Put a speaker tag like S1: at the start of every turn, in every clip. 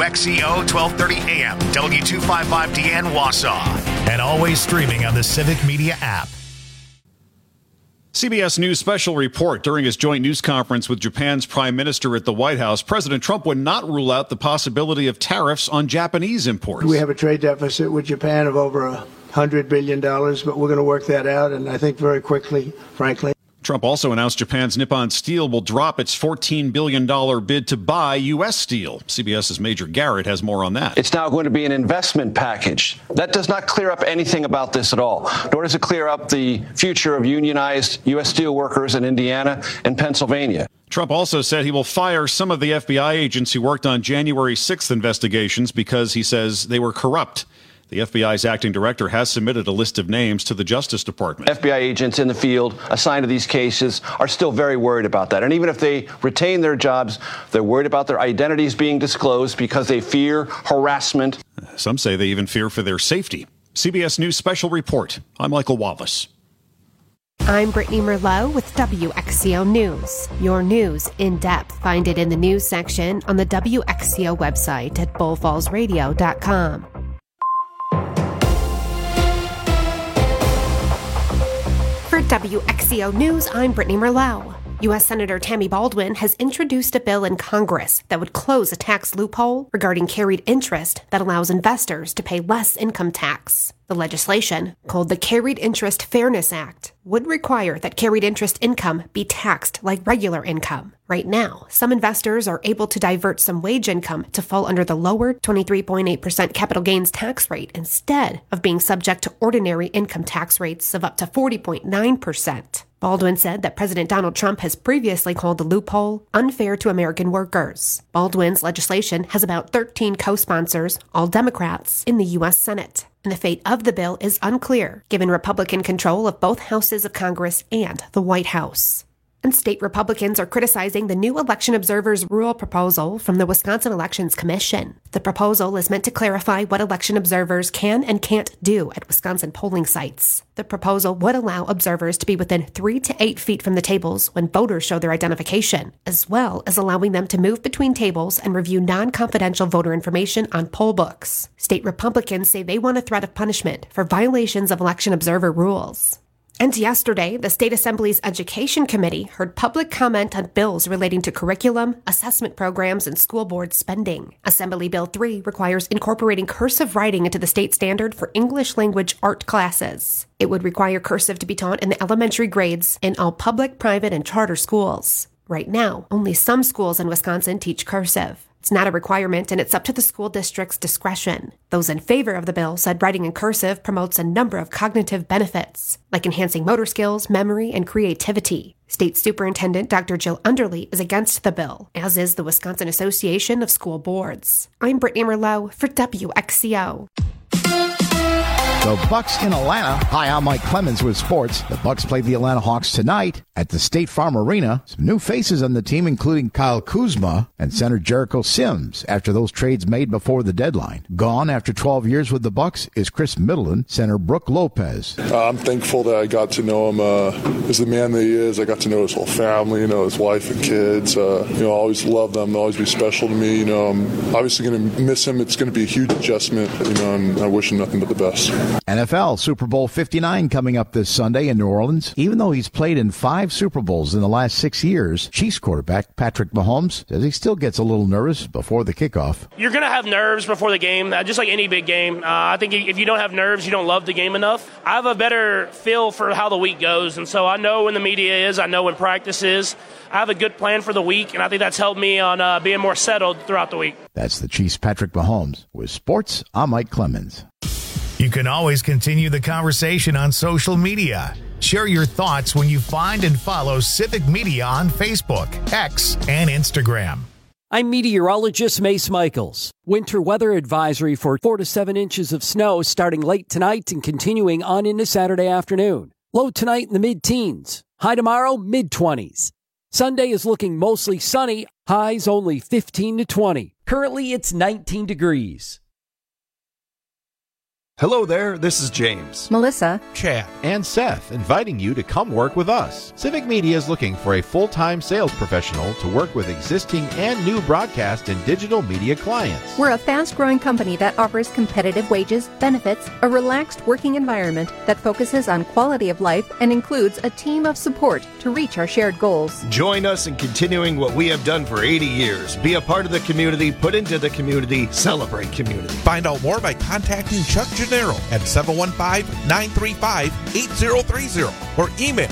S1: WXEO 1230 AM, W255DN Wausau. And always streaming on the Civic Media app.
S2: CBS News special report. During his joint news conference with Japan's prime minister at the White House, President Trump would not rule out the possibility of tariffs on Japanese imports.
S3: We have a trade deficit with Japan of over $100 billion, but we're going to work that out, and I think very quickly, frankly.
S2: Trump also announced Japan's Nippon Steel will drop its $14 billion bid to buy U.S. steel. CBS's Major Garrett has more on that.
S4: It's now going to be an investment package. That does not clear up anything about this at all, nor does it clear up the future of unionized U.S. steel workers in Indiana and Pennsylvania.
S2: Trump also said he will fire some of the FBI agents who worked on January 6th investigations because he says they were corrupt. The FBI's acting director has submitted a list of names to the Justice Department.
S4: FBI agents in the field assigned to these cases are still very worried about that. And even if they retain their jobs, they're worried about their identities being disclosed because they fear harassment.
S2: Some say they even fear for their safety. CBS News Special Report. I'm Michael Wallace.
S5: I'm Brittany Merlot with WXCO News. Your news in depth. Find it in the news section on the WXCO website at bullfallsradio.com. For WXCO News, I'm Brittany Merlot. U.S. Senator Tammy Baldwin has introduced a bill in Congress that would close a tax loophole regarding carried interest that allows investors to pay less income tax. The legislation, called the Carried Interest Fairness Act, would require that carried interest income be taxed like regular income. Right now, some investors are able to divert some wage income to fall under the lower 23.8% capital gains tax rate instead of being subject to ordinary income tax rates of up to 40.9%. Baldwin said that President Donald Trump has previously called the loophole unfair to American workers. Baldwin's legislation has about 13 co-sponsors, all Democrats, in the U.S. Senate. And the fate of the bill is unclear, given Republican control of both houses of Congress and the White House. And state Republicans are criticizing the new election observers rule proposal from the Wisconsin Elections Commission. The proposal is meant to clarify what election observers can and can't do at Wisconsin polling sites. The proposal would allow observers to be within 3 to 8 feet from the tables when voters show their identification, as well as allowing them to move between tables and review non-confidential voter information on poll books. State Republicans say they want a threat of punishment for violations of election observer rules. And yesterday, the State Assembly's Education Committee heard public comment on bills relating to curriculum, assessment programs, and school board spending. Assembly Bill 3 requires incorporating cursive writing into the state standard for English language art classes. It would require cursive to be taught in the elementary grades in all public, private, and charter schools. Right now, only some schools in Wisconsin teach cursive. It's not a requirement, and it's up to the school district's discretion. Those in favor of the bill said writing in cursive promotes a number of cognitive benefits, like enhancing motor skills, memory, and creativity. State Superintendent Dr. Jill Underly is against the bill, as is the Wisconsin Association of School Boards. I'm Brittany Merlot for WXCO.
S6: The Bucks in Atlanta. Hi, I'm Mike Clemens with sports. The Bucks play the Atlanta Hawks tonight at the State Farm Arena. Some new faces on the team, including Kyle Kuzma and center Jericho Sims, after those trades made before the deadline. Gone after 12 years with the Bucks is Chris Middleton, center Brooke Lopez.
S7: I'm thankful that I got to know him as the man that he is. I got to know his whole family, his wife and kids. I always love them. They'll always be special to me. I'm obviously going to miss him. It's going to be a huge adjustment, and I wish him nothing but the best.
S6: NFL Super Bowl 59 coming up this Sunday in New Orleans. Even though he's played in 5 Super Bowls in the last 6 years, Chiefs quarterback Patrick Mahomes says he still gets a little nervous before the kickoff.
S8: You're going to have nerves before the game, just like any big game. I think if you don't have nerves, you don't love the game enough. I have a better feel for how the week goes, and so I know when the media is, I know when practice is. I have a good plan for the week, and I think that's helped me on being more settled throughout the week.
S6: That's the Chiefs' Patrick Mahomes. With sports, I'm Mike Clemens.
S1: You can always continue the conversation on social media. Share your thoughts when you find and follow Civic Media on Facebook, X, and Instagram.
S9: I'm meteorologist Mace Michaels. Winter weather advisory for 4 to 7 inches of snow starting late tonight and continuing on into Saturday afternoon. Low tonight in the mid-teens. High tomorrow, mid-20s. Sunday is looking mostly sunny. Highs only 15 to 20. Currently, it's 19 degrees.
S10: Hello there, this is James,
S11: Melissa,
S12: Chad, and Seth, inviting you to come work with us. Civic Media is looking for a full-time sales professional to work with existing and new broadcast and digital media clients.
S11: We're a fast-growing company that offers competitive wages, benefits, a relaxed working environment that focuses on quality of life and includes a team of support to reach our shared goals.
S10: Join us in continuing what we have done for 80 years. Be a part of the community, put into the community, celebrate community.
S13: Find out more by contacting Chuck Gennaro at 715-935-8030 or email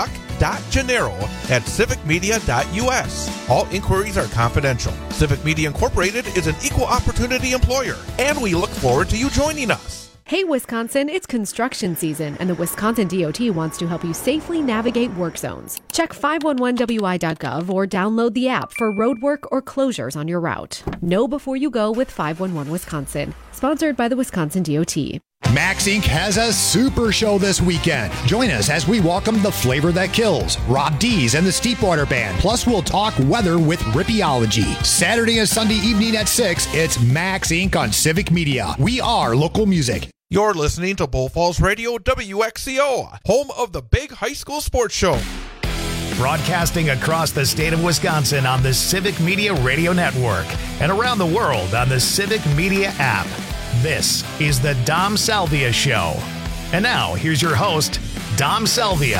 S13: chuck.gennaro@civicmedia.us. All inquiries are confidential. Civic Media Incorporated is an equal opportunity employer, and we look forward to you joining us.
S14: Hey, Wisconsin, it's construction season, and the Wisconsin DOT wants to help you safely navigate work zones. Check 511wi.gov or download the app for roadwork or closures on your route. Know before you go with 511 Wisconsin. Sponsored by the Wisconsin DOT.
S1: Max Inc. has a super show this weekend. Join us as we welcome the flavor that kills, Rob Dees and the Steepwater Band. Plus, we'll talk weather with Rippeology. Saturday and Sunday evening at 6, it's Max Inc. on Civic Media. We are local music.
S13: You're listening to Bull Falls Radio WXCO, home of the big high school sports show.
S1: Broadcasting across the state of Wisconsin on the Civic Media Radio Network and around the world on the Civic Media app. This is the Dom Salvia Show. And now, here's your host, Dom Salvia.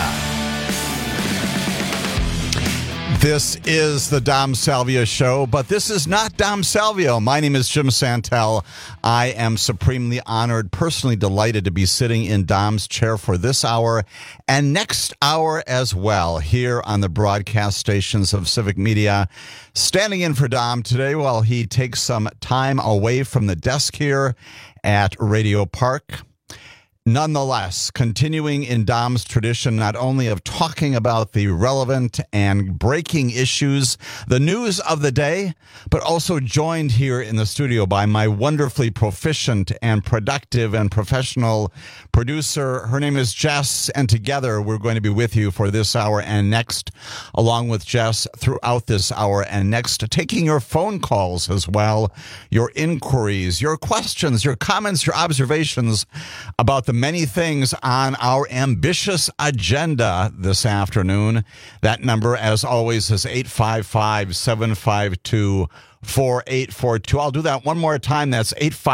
S15: This is the Dom Salvia Show, but this is not Dom Salvio. My name is Jim Santel. I am supremely honored, personally delighted to be sitting in Dom's chair for this hour and next hour as well here on the broadcast stations of Civic Media. Standing in for Dom today while he takes some time away from the desk here at Radio Park. Nonetheless, continuing in Dom's tradition, not only of talking about the relevant and breaking issues, the news of the day, but also joined here in the studio by my wonderfully proficient and productive and professional producer. Her name is Jess, and together we're going to be with you for this hour and next, along with Jess throughout this hour and next, taking your phone calls as well, your inquiries, your questions, your comments, your observations about the many things on our ambitious agenda this afternoon. That number, as always, is 855-752-4842. I'll do that one more time. That's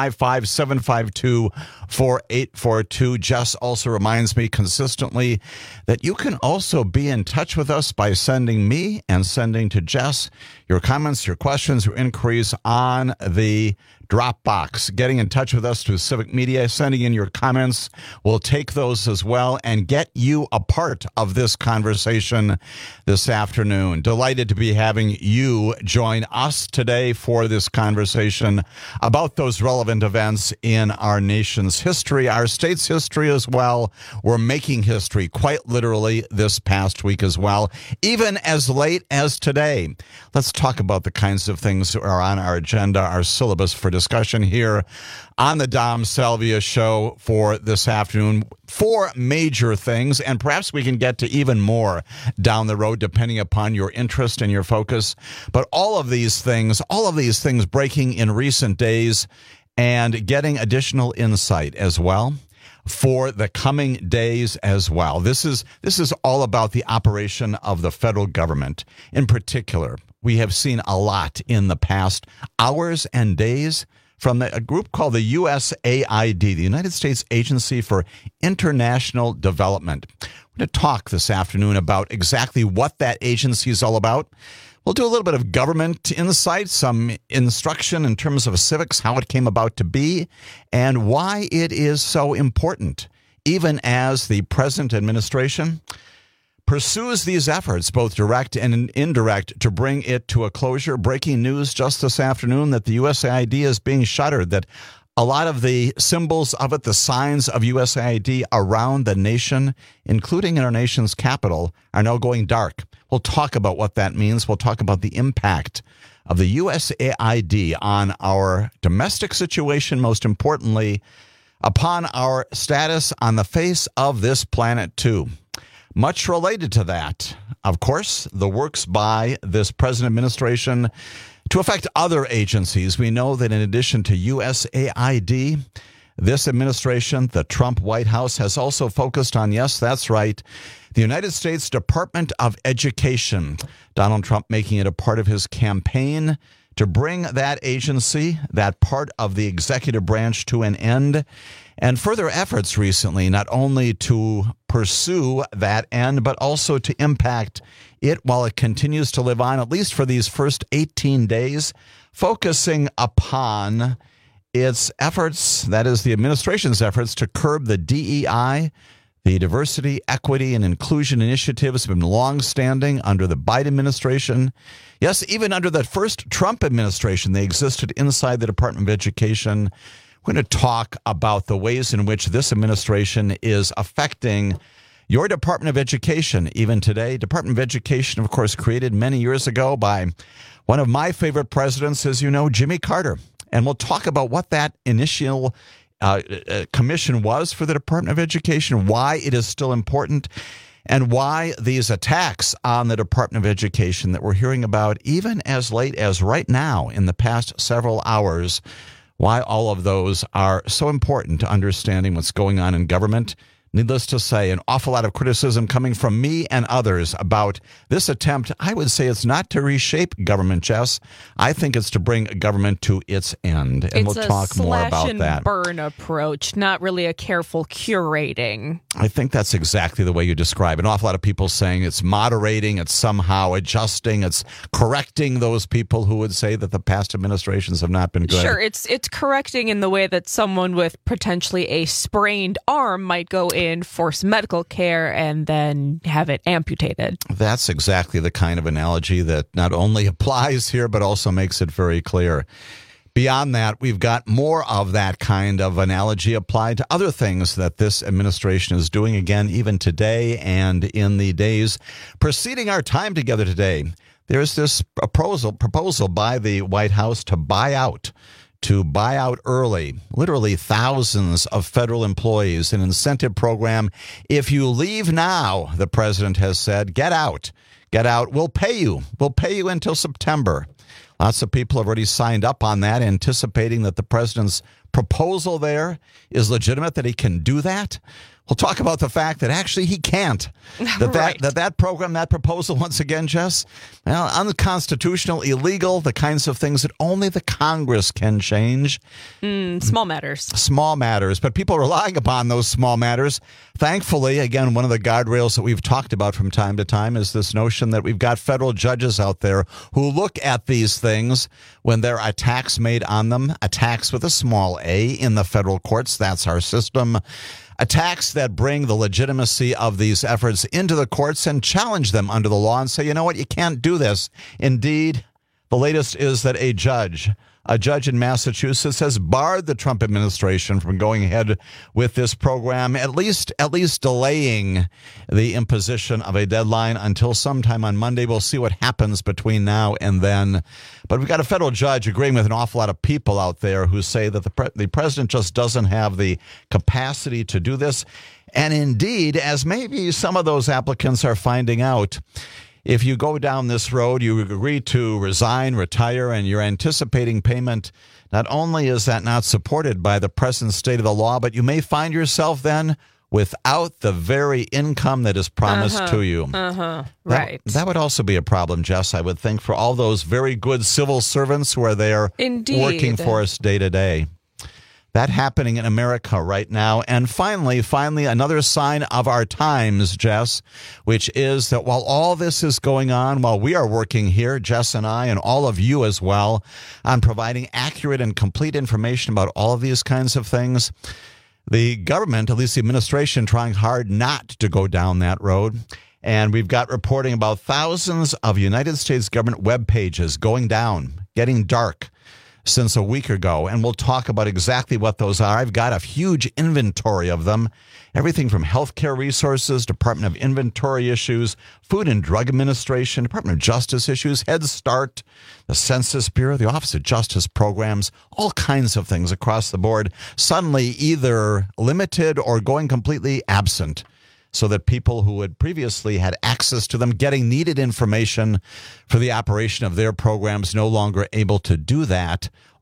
S15: 855-752-4842. Jess also reminds me consistently that you can also be in touch with us by sending me and sending to Jess your comments, your questions, your inquiries on the Dropbox. Getting in touch with us through Civic Media, sending in your comments. We'll take those as well and get you a part of this conversation this afternoon. Delighted to be having you join us today for this conversation about those relevant events in our nation's history, our state's history as well. We're making history quite literally this past week as well, even as late as today. Let's talk about the kinds of things that are on our agenda, our syllabus for discussion here on the Dom Salvia Show for this afternoon. 4 major things, and perhaps we can get to even more down the road depending upon your interest and your focus. But all of these things breaking in recent days and getting additional insight as well for the coming days as well. This is all about the operation of the federal government. In particular, we have seen a lot in the past hours and days from a group called the USAID, the United States Agency for International Development. We're going to talk this afternoon about exactly what that agency is all about. We'll do a little bit of government insight, some instruction in terms of civics, how it came about to be, and why it is so important, even as the present administration pursues these efforts, both direct and indirect, to bring it to a closure. Breaking news just this afternoon that the USAID is being shuttered, that a lot of the symbols of it, the signs of USAID around the nation, including in our nation's capital, are now going dark. We'll talk about what that means. We'll talk about the impact of the USAID on our domestic situation, most importantly, upon our status on the face of this planet, too. Much related to that, of course, the works by this present administration to affect other agencies. We know that in addition to USAID, This administration, the Trump White House, has also focused on, yes, that's right, the United States Department of Education. Donald Trump making it a part of his campaign to bring that agency, that part of the executive branch, to an end. And further efforts recently, not only to pursue that end, but also to impact it while it continues to live on, at least for these first 18 days, focusing upon its efforts, that is the administration's efforts, to curb the DEI. The diversity, equity, and inclusion initiatives have been longstanding under the Biden administration. Yes, even under the first Trump administration, they existed inside the Department of Education. We're going to talk about the ways in which this administration is affecting your Department of Education even today. Department of Education, of course, created many years ago by one of my favorite presidents, as you know, Jimmy Carter. And we'll talk about what that initial commission was for the Department of Education, why it is still important, and why these attacks on the Department of Education that we're hearing about even as late as right now in the past several hours, why all of those are so important to understanding what's going on in government. Needless to say, an awful lot of criticism coming from me and others about this attempt. I would say it's not to reshape government, Jess. I think it's to bring government to its end. And we'll talk more about that.
S16: It's a slash and burn approach, not really a careful curating.
S15: I think that's exactly the way you describe it. An awful lot of people saying it's moderating, it's somehow adjusting, it's correcting those people who would say that the past administrations have not been good.
S16: Sure, it's correcting in the way that someone with potentially a sprained arm might go in for some medical care and then have it amputated.
S15: That's exactly the kind of analogy that not only applies here, but also makes it very clear. Beyond that, we've got more of that kind of analogy applied to other things that this administration is doing, again, even today and in the days preceding our time together today. There's this proposal by the White House to buy out early, literally thousands of federal employees, an incentive program. If you leave now, the president has said, get out, we'll pay you until September. Lots of people have already signed up on that, anticipating that the president's proposal there is legitimate, that he can do that. We'll talk about the fact that actually he can't. That program, that proposal, once again, Jess, well, unconstitutional, illegal, the kinds of things that only the Congress can change.
S16: Small matters.
S15: Small matters, but people are relying upon those small matters. Thankfully, again, one of the guardrails that we've talked about from time to time is this notion that we've got federal judges out there who look at these things when there are attacks made on them, attacks with a small a in the federal courts. That's our system. Attacks that bring the legitimacy of these efforts into the courts and challenge them under the law and say, you know what, you can't do this. Indeed, the latest is that a judge in Massachusetts has barred the Trump administration from going ahead with this program, at least delaying the imposition of a deadline until sometime on Monday. We'll see what happens between now and then. But we've got a federal judge agreeing with an awful lot of people out there who say that the president just doesn't have the capacity to do this. And indeed, as maybe some of those applicants are finding out, if you go down this road, you agree to resign, retire, and you're anticipating payment, not only is that not supported by the present state of the law, but you may find yourself then without the very income that is promised to you.
S16: Right.
S15: That would also be a problem, Jess, I would think, for all those very good civil servants who are there working for us day to day. That happening in America right now. And finally, another sign of our times, Jess, which is that while all this is going on, while we are working here, Jess and I, and all of you as well, on providing accurate and complete information about all of these kinds of things, the government, at least the administration, trying hard not to go down that road. And we've got reporting about thousands of United States government web pages going down, getting dark since a week ago, and we'll talk about exactly what those are. I've got a huge inventory of them, everything from healthcare resources, Department of Inventory issues, Food and Drug Administration, Department of Justice issues, Head Start, the Census Bureau, the Office of Justice Programs, all kinds of things across the board, suddenly either limited or going completely absent, so that people who had previously had access to them, getting needed information for the operation of their programs, no longer able to do that.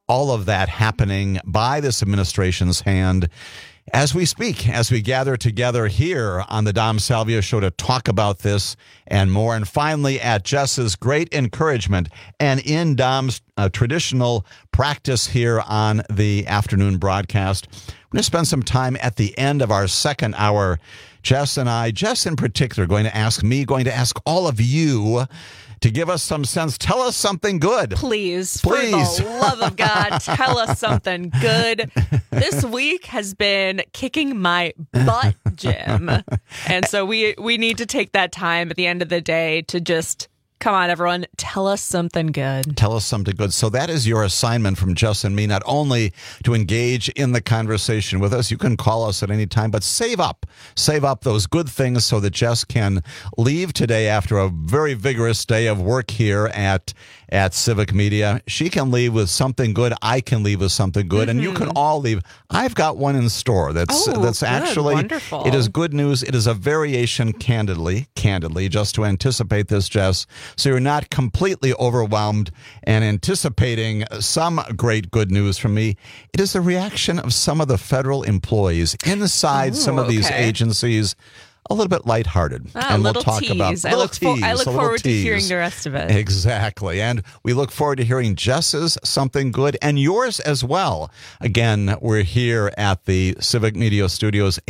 S15: all of that happening by this administration's hand as we speak, as we gather together here on the Dom Salvio Show to talk about this and more. And finally, at Jess's great encouragement and in Dom's traditional practice here on the afternoon broadcast, we're going to spend some time at the end of our second hour. Jess and I, Jess in particular, going to ask all of you to give us some sense. Tell us something good.
S16: Please. For the love of God, tell us something good. This week has been kicking my butt, Jim. And so we need to take that time at the end of the day to just, come on, everyone, tell us something good.
S15: Tell us something good. So that is your assignment from Jess and me, not only to engage in the conversation with us. You can call us at any time, but save up those good things so that Jess can leave today after a very vigorous day of work here at Civic Media. She can leave with something good. I can leave with something good, and you can all leave. I've got one in store that's actually
S16: wonderful.
S15: It is good news. It is a variation, candidly, just to anticipate this, Jess, so you're not completely overwhelmed and anticipating some great good news from me. It is the reaction of some of the federal employees inside some of these agencies. A little bit lighthearted. And we'll talk about
S16: I look forward to hearing the rest of it.
S15: Exactly. And we look forward to hearing Jess's something good and yours as well. Again, we're here at the Civic Media Studios,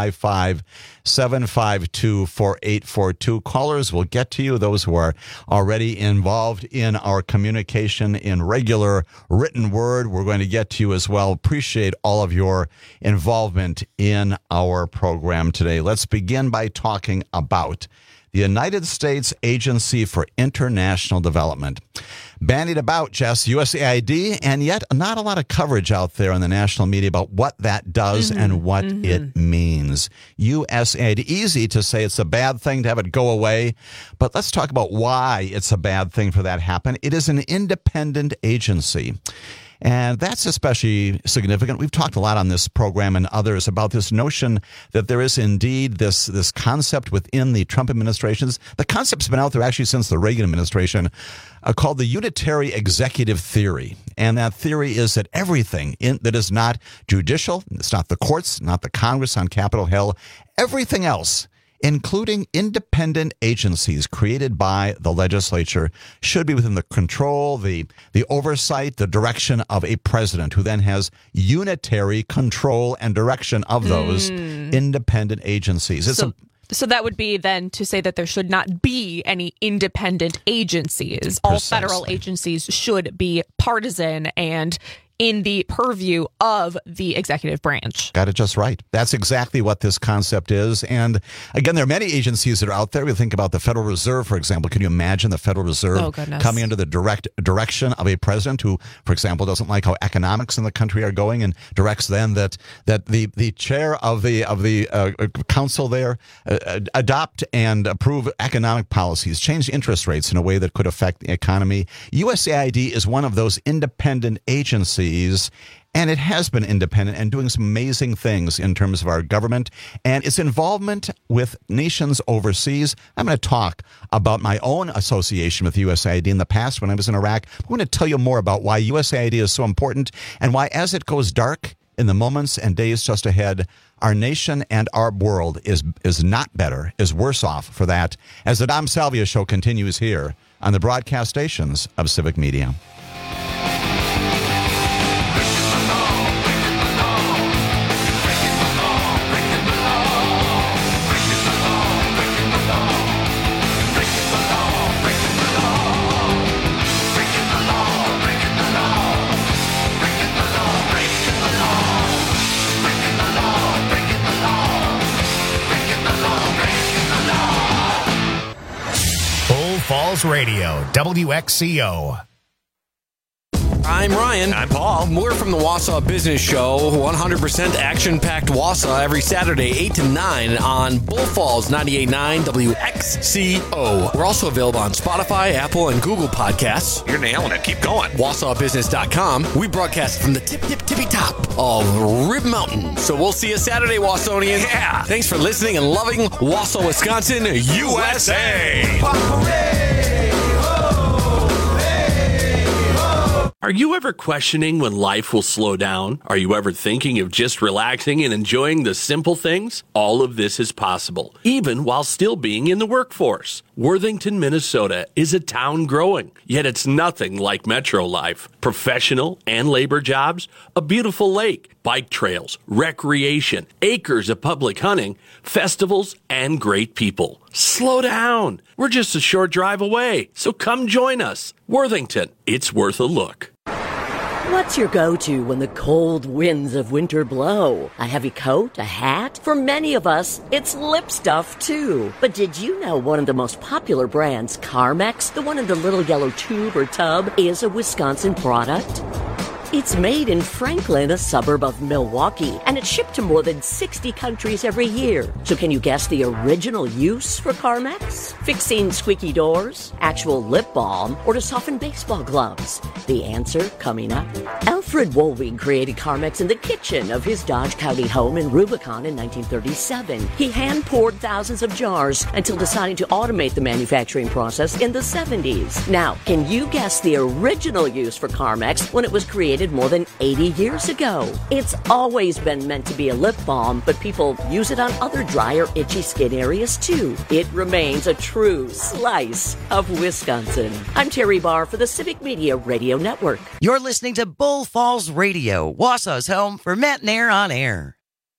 S15: 855-752-4842. Callers will get to you, those who are already involved in our communication in regular written word. We're going to get to you as well. Appreciate all of your involvement in our program today. Let's begin by talking about the United States Agency for International Development. Bandied about, Jess, USAID, and yet not a lot of coverage out there in the national media about what that does and what it means. USAID, easy to say it's a bad thing to have it go away, but let's talk about why it's a bad thing for that to happen. It is an independent agency. And that's especially significant. We've talked a lot on this program and others about this notion that there is indeed this concept within the Trump administrations. The concept's been out there actually since the Reagan administration, called the unitary executive theory. And that theory is that everything that is not judicial, it's not the courts, not the Congress on Capitol Hill, everything else, including independent agencies created by the legislature, should be within the control, the oversight, the direction of a president who then has unitary control and direction of those independent agencies.
S16: So that would be then to say that there should not be any independent agencies.
S15: Precisely.
S16: All federal agencies should be partisan and in the purview of the executive branch.
S15: Got it just right. That's exactly what this concept is. And again, there are many agencies that are out there. We think about the Federal Reserve, for example. Can you imagine the Federal Reserve coming under the direct direction of a president who, for example, doesn't like how economics in the country are going and directs then that the chair of the council there adopt and approve economic policies, change interest rates in a way that could affect the economy. USAID is one of those independent agencies, and it has been independent and doing some amazing things in terms of our government and its involvement with nations overseas. I'm going to talk about my own association with USAID in the past when I was in Iraq. I'm going to tell you more about why USAID is so important and why, as it goes dark in the moments and days just ahead, our nation and our world is not better, is worse off for that, as the Dom Salvio Show continues here on the broadcast stations of Civic Media.
S1: Falls Radio, WXCO.
S17: I'm Ryan.
S18: I'm Paul.
S17: We're from the Wausau Business Show, 100% action-packed Wausau every Saturday, 8 to 9 on Bull Falls 98.9 WXCO. We're also available on Spotify, Apple, and Google Podcasts.
S18: You're nailing it. Keep going.
S17: WausauBusiness.com. We broadcast from the tippy top of Rib Mountain. So we'll see you Saturday, Wausonians.
S18: Yeah.
S17: Thanks for listening and loving Wausau, Wisconsin, USA.
S18: Are you ever questioning when life will slow down? Are you ever thinking of just relaxing and enjoying the simple things? All of this is possible, even while still being in the workforce. Worthington, Minnesota is a town growing, yet it's nothing like metro life. Professional and labor jobs, a beautiful lake, bike trails, recreation, acres of public hunting, festivals, and great people. Slow down. We're just a short drive away, so come join us. Worthington, it's worth a look.
S19: What's your go-to when the cold winds of winter blow? A heavy coat? A hat? For many of us, it's lip stuff, too. But did you know one of the most popular brands, Carmex, the one in the little yellow tube or tub, is a Wisconsin product? It's made in Franklin, a suburb of Milwaukee, and it's shipped to more than 60 countries every year. So can you guess the original use for Carmex? Fixing squeaky doors, actual lip balm, or to soften baseball gloves? The answer coming up. Alfred Woolwing created Carmex in the kitchen of his Dodge County home in Rubicon in 1937. He hand-poured thousands of jars until deciding to automate the manufacturing process in the 70s. Now, can you guess the original use for Carmex when it was created more than 80 years ago? It's always been meant to be a lip balm, but people use it on other dry or itchy skin areas too. It remains a true slice of Wisconsin. I'm Terry Barr for the Civic Media Radio Network.
S20: You're listening to Bull Falls Radio, Wasaw's home for Matt and Air on Air.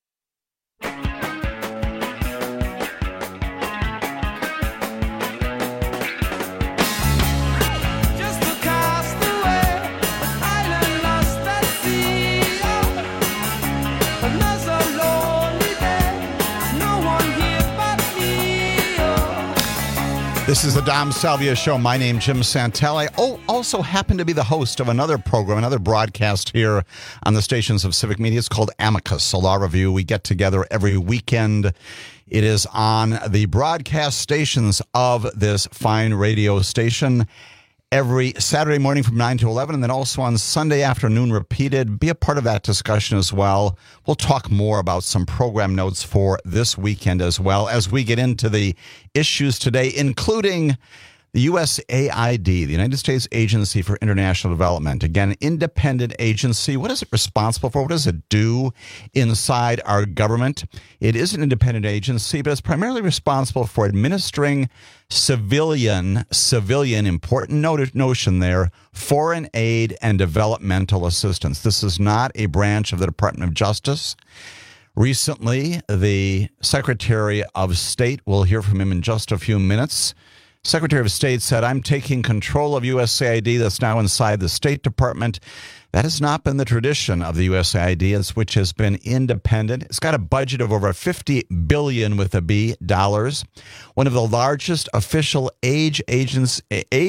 S15: This is the Dom Salvia Show. My name is Jim Santel. I also happen to be the host of another program, another broadcast here on the stations of Civic Media. It's called Amicus, a law review. We get together every weekend. It is on the broadcast stations of this fine radio station every Saturday morning from 9 to 11, and then also on Sunday afternoon repeated. Be a part of that discussion as well. We'll talk more about some program notes for this weekend as well as we get into the issues today, including the USAID, the United States Agency for International Development. Again, independent agency. What is it responsible for? What does it do inside our government? It is an independent agency, but it's primarily responsible for administering civilian, important notion there, foreign aid and developmental assistance. This is not a branch of the Department of Justice. Recently, the Secretary of State, we'll hear from him in just a few minutes, Secretary of State said, I'm taking control of USAID that's now inside the State Department. That has not been the tradition of the USAID, which has been independent. It's got a budget of over $50 billion with a B dollars. One of the largest official aid agencies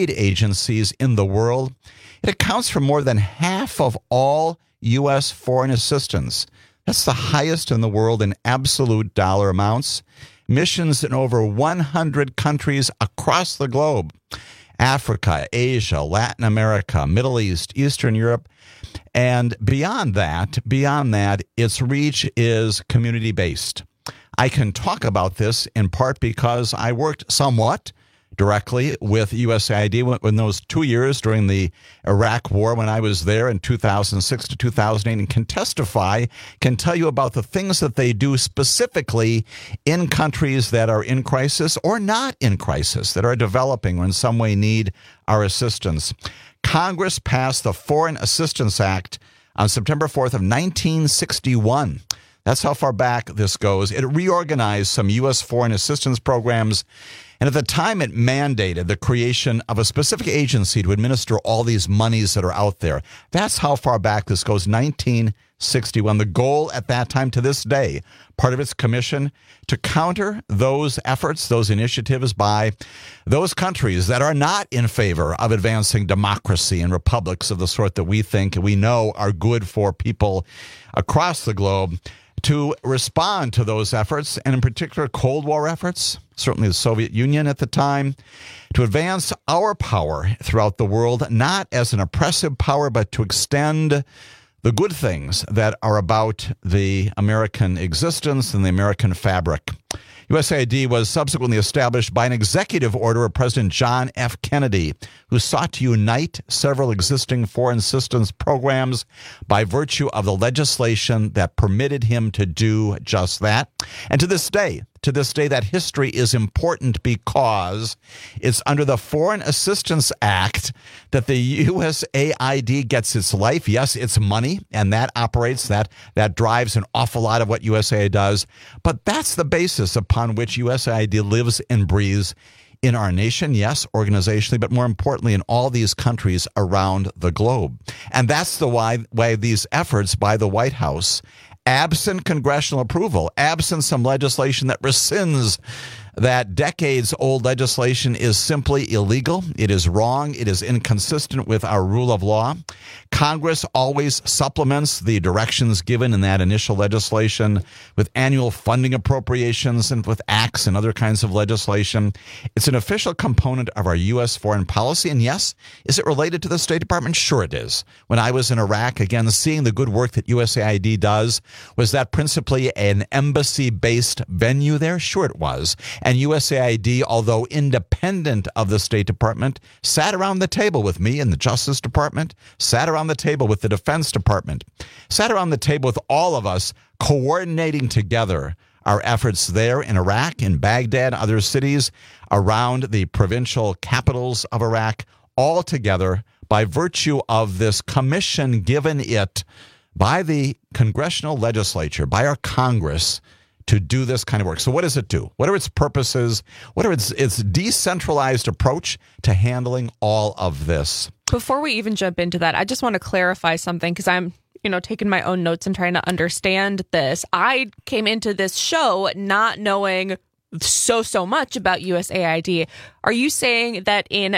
S15: in the world. It accounts for more than half of all U.S. foreign assistance. That's the highest in the world in absolute dollar amounts. Missions in over 100 countries across the globe. Africa, Asia, Latin America, Middle East, Eastern Europe. And beyond that, its reach is community-based. I can talk about this in part because I worked somewhat directly with USAID in those 2 years during the Iraq War when I was there in 2006 to 2008 and can tell you about the things that they do specifically in countries that are in crisis or not in crisis, that are developing or in some way need our assistance. Congress passed the Foreign Assistance Act on September 4th of 1961. That's how far back this goes. It reorganized some U.S. foreign assistance programs, and at the time it mandated the creation of a specific agency to administer all these monies that are out there. That's how far back this goes, 1961. The goal at that time to this day, part of its commission, to counter those efforts, those initiatives by those countries that are not in favor of advancing democracy and republics of the sort that we think and we know are good for people across the globe, to respond to those efforts, and in particular Cold War efforts, certainly the Soviet Union at the time, to advance our power throughout the world, not as an oppressive power, but to extend the good things that are about the American existence and the American fabric. USAID was subsequently established by an executive order of President John F. Kennedy, who sought to unite several existing foreign assistance programs by virtue of the legislation that permitted him to do just that. And to this day, that history is important because it's under the Foreign Assistance Act that the USAID gets its life. Yes, it's money, and that operates, that drives an awful lot of what USAID does. But that's the basis upon which USAID lives and breathes in our nation, yes, organizationally, but more importantly, in all these countries around the globe. And that's the why these efforts by the White House, absent congressional approval, absent some legislation that rescinds that decades-old legislation, is simply illegal. It is wrong. It is inconsistent with our rule of law. Congress always supplements the directions given in that initial legislation with annual funding appropriations and with acts and other kinds of legislation. It's an official component of our U.S. foreign policy. And yes, is it related to the State Department? Sure it is. When I was in Iraq, again, seeing the good work that USAID does, was that principally an embassy-based venue there? Sure it was. And USAID, although independent of the State Department, sat around the table with me in the Justice Department, sat around the table with the Defense Department, sat around the table with all of us coordinating together our efforts there in Iraq, in Baghdad, other cities around the provincial capitals of Iraq, all together by virtue of this commission given it by the congressional legislature, by our Congress, to do this kind of work. So what does it do? What are its purposes? What are its decentralized approach to handling all of this?
S16: Before we even jump into that, I just want to clarify something because I'm, taking my own notes and trying to understand this. I came into this show not knowing so much about USAID. Are you saying that in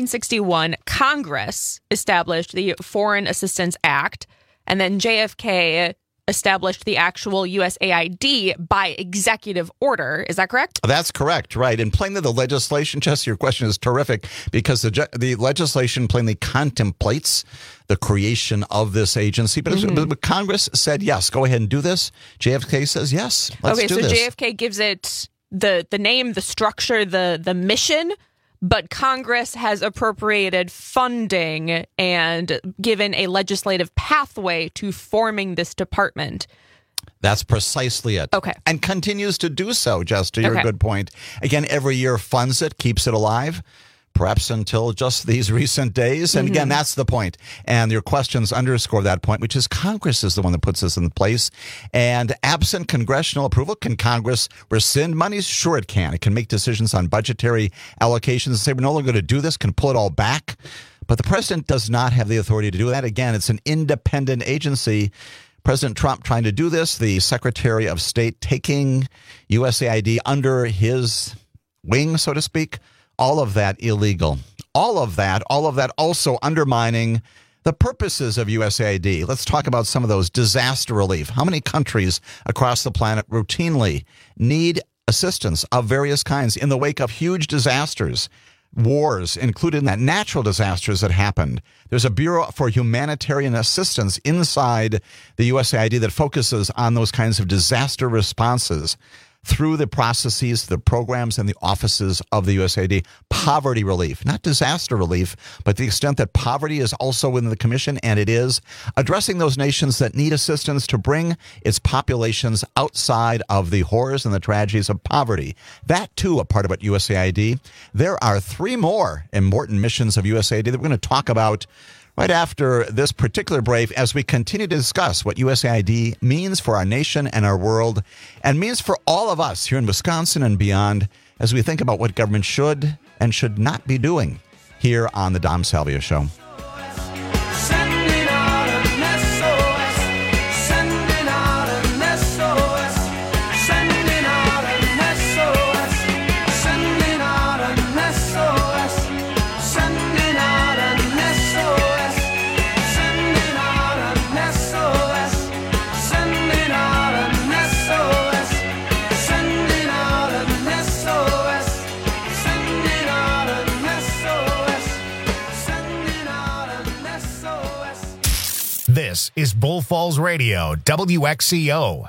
S16: 1961, Congress established the Foreign Assistance Act, and then JFK established the actual USAID by executive order? Is that correct?
S15: That's correct, right. And plainly the legislation, Jesse, your question is terrific because the legislation plainly contemplates the creation of this agency. But Congress said, yes, go ahead and do this. JFK says, yes, let's do this.
S16: Okay, so JFK gives it the name, the structure, the mission, but Congress has appropriated funding and given a legislative pathway to forming this department.
S15: That's precisely it.
S16: Okay.
S15: And continues to do so, just to your good point. Again, every year funds it, keeps it alive, perhaps until just these recent days. And again, that's the point. And your questions underscore that point, which is Congress is the one that puts this in place. And absent congressional approval, can Congress rescind monies? Sure it can. It can make decisions on budgetary allocations and say, we're no longer going to do this, can pull it all back. But the president does not have the authority to do that. Again, it's an independent agency. President Trump trying to do this, the Secretary of State taking USAID under his wing, so to speak. All of that illegal. All of that also undermining the purposes of USAID. Let's talk about some of those. Disaster relief. How many countries across the planet routinely need assistance of various kinds in the wake of huge disasters, wars, including that natural disasters that happened? There's a Bureau for Humanitarian Assistance inside the USAID that focuses on those kinds of disaster responses through the processes, the programs, and the offices of the USAID. Poverty relief, not disaster relief, but the extent that poverty is also within the commission, and it is addressing those nations that need assistance to bring its populations outside of the horrors and the tragedies of poverty. That, too, a part of what USAID. There are 3 more important missions of USAID that we're going to talk about right after this particular break as we continue to discuss what USAID means for our nation and our world and means for all of us here in Wisconsin and beyond as we think about what government should and should not be doing here on the Dom Salvio Show.
S21: Falls Radio, WXCO.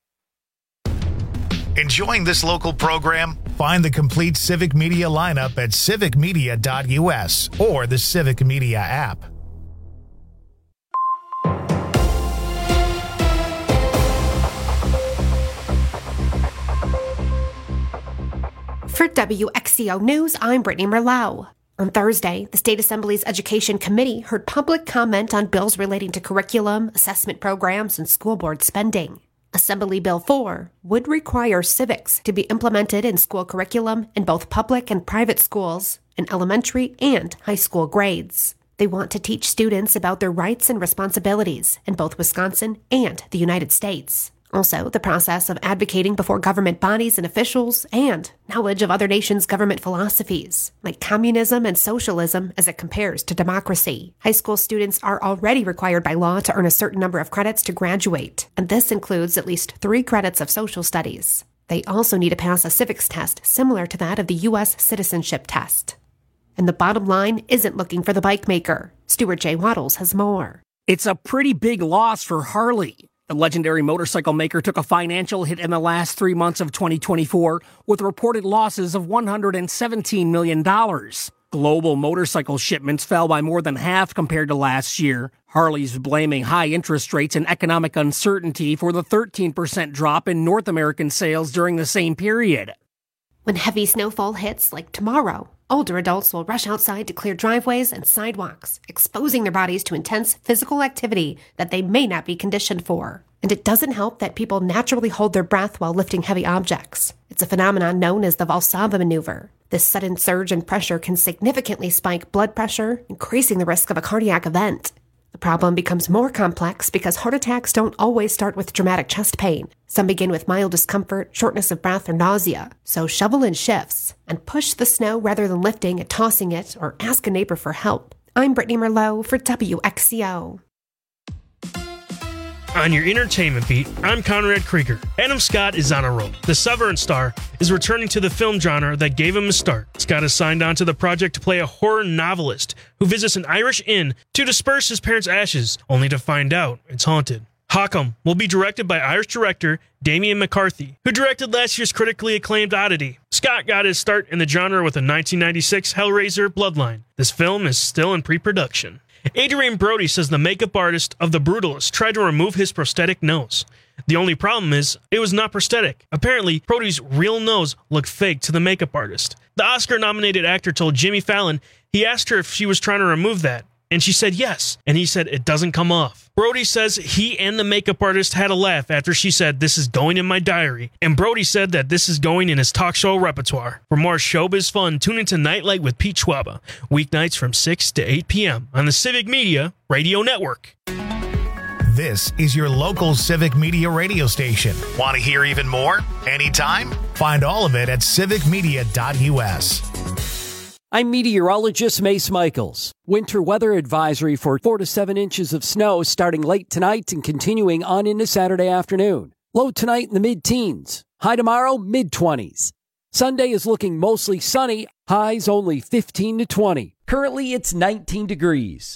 S21: Enjoying this local program? Find the complete Civic Media lineup at civicmedia.us or the Civic Media app.
S5: For WXCO News, I'm Brittany Merlot. On Thursday, the State Assembly's Education Committee heard public comment on bills relating to curriculum, assessment programs, and school board spending. Assembly Bill 4 would require civics to be implemented in school curriculum in both public and private schools, in elementary and high school grades. They want to teach students about their rights and responsibilities in both Wisconsin and the United States. Also, the process of advocating before government bodies and officials, and knowledge of other nations' government philosophies, like communism and socialism as it compares to democracy. High school students are already required by law to earn a certain number of credits to graduate, and this includes at least 3 credits of social studies. They also need to pass a civics test similar to that of the U.S. citizenship test. And the bottom line isn't looking for the bike maker. Stuart J. Waddles has more.
S22: It's a pretty big loss for Harley. The legendary motorcycle maker took a financial hit in the last 3 months of 2024 with reported losses of $117 million. Global motorcycle shipments fell by more than half compared to last year. Harley's blaming high interest rates and economic uncertainty for the 13% drop in North American sales during the same period.
S5: When heavy snowfall hits, like tomorrow, older adults will rush outside to clear driveways and sidewalks, exposing their bodies to intense physical activity that they may not be conditioned for. And it doesn't help that people naturally hold their breath while lifting heavy objects. It's a phenomenon known as the Valsalva maneuver. This sudden surge in pressure can significantly spike blood pressure, increasing the risk of a cardiac event. The problem becomes more complex because heart attacks don't always start with dramatic chest pain. Some begin with mild discomfort, shortness of breath, or nausea. So shovel in shifts and push the snow rather than lifting and tossing it, or ask a neighbor for help. I'm Brittany Merlot for WXCO.
S23: On your entertainment beat, I'm Conrad Krieger. Adam Scott is on a roll. The Severance star is returning to the film genre that gave him a start. Scott has signed on to the project to play a horror novelist who visits an Irish inn to disperse his parents' ashes, only to find out it's haunted. Hawkham will be directed by Irish director Damien McCarthy, who directed last year's critically acclaimed Oddity. Scott got his start in the genre with a 1996 Hellraiser Bloodline. This film is still in pre-production. Adrian Brody says the makeup artist of The Brutalist tried to remove his prosthetic nose. The only problem is, it was not prosthetic. Apparently, Brody's real nose looked fake to the makeup artist. The Oscar-nominated actor told Jimmy Fallon he asked her if she was trying to remove that, and she said yes, and he said it doesn't come off. Brody says he and the makeup artist had a laugh after she said this is going in my diary, and Brody said that this is going in his talk show repertoire. For more showbiz fun, tune into Nightlight with Pete Schwaba, weeknights from 6 to 8 p.m. on the Civic Media Radio Network.
S21: This is your local Civic Media radio station. Want to hear even more? Anytime? Find all of it at civicmedia.us.
S9: I'm meteorologist Mace Michaels. Winter weather advisory for 4 to 7 inches of snow starting late tonight and continuing on into Saturday afternoon. Low tonight in the mid-teens. High tomorrow, mid-20s. Sunday is looking mostly sunny. Highs only 15 to 20. Currently, it's 19 degrees.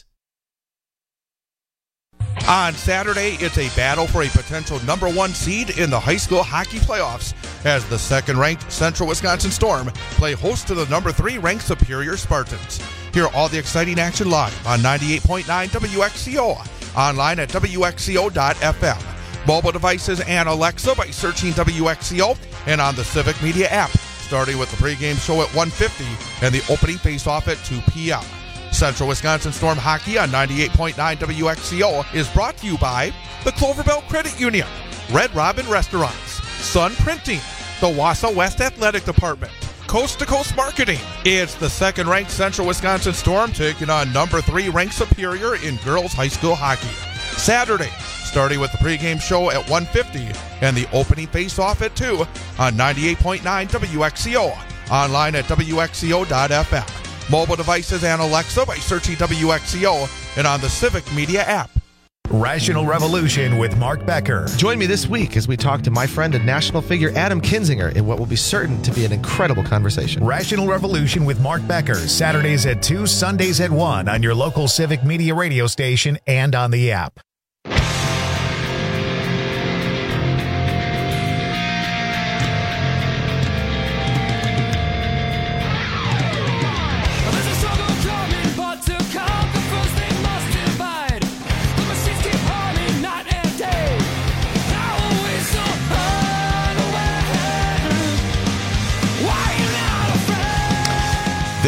S13: On Saturday, it's a battle for a potential number 1 seed in the high school hockey playoffs as the second-ranked Central Wisconsin Storm play host to the number 3 ranked Superior Spartans. Hear all the exciting action live on 98.9 WXCO, online at WXCO.FM, mobile devices and Alexa by searching WXCO, and on the Civic Media app, starting with the pregame show at 1:50 and the opening face-off at 2 p.m. Central Wisconsin Storm Hockey on 98.9 WXCO is brought to you by the Cloverbell Credit Union, Red Robin Restaurants, Sun Printing, the Wausau West Athletic Department, Coast to Coast Marketing. It's the second-ranked Central Wisconsin Storm taking on number 3 ranked Superior in girls high school hockey. Saturday, starting with the pregame show at 1:50 and the opening face-off at 2 on 98.9 WXCO, online at WXCO.FM. Mobile devices and Alexa by searching WXCO and on the Civic Media app.
S21: Rational Revolution with Mark Becker.
S24: Join me this week as we talk to my friend and national figure Adam Kinzinger in what will be certain to be an incredible conversation.
S21: Rational Revolution with Mark Becker, Saturdays at 2, Sundays at 1 on your local Civic Media radio station and on the app.